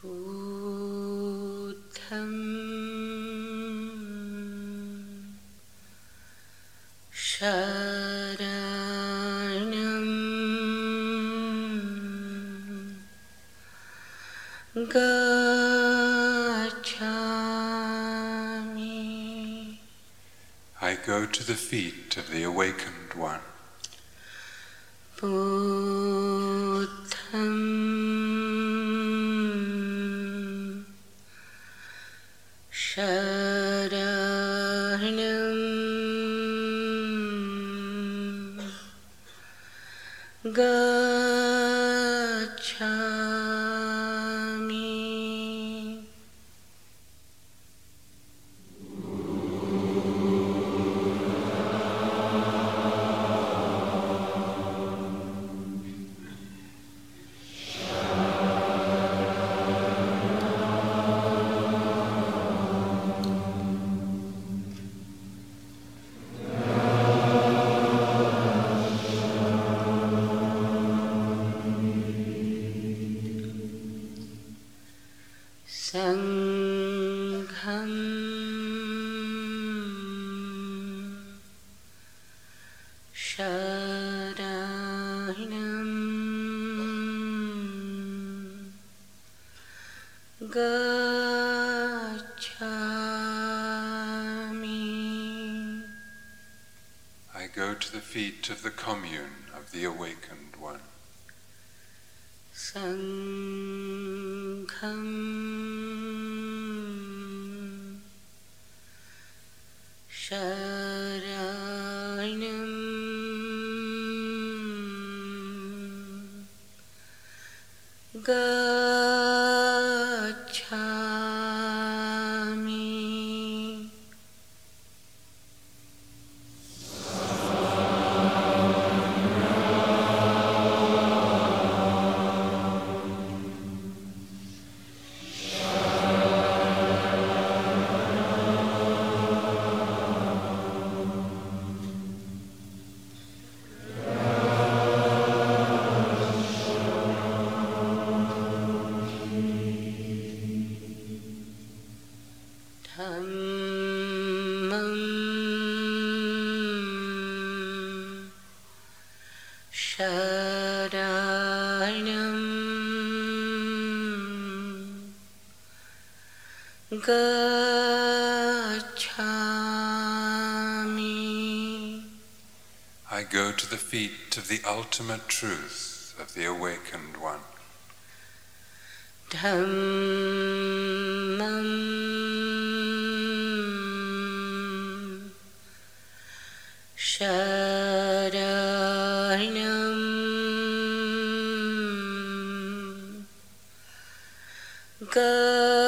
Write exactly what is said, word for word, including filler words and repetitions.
Buddham Sharanam Gacchami. I go to the feet of the Awakened One. Buddham Sharanam Gacchami. Sangham Sharanam Gacchami. I go to the feet of the commune of the Awakened One. Sangham Sharanam Gacchami. Dhammam Sharanam Gacchami. I go to the feet of the ultimate truth of the Awakened One. Dhammam Sharanam Gacchami.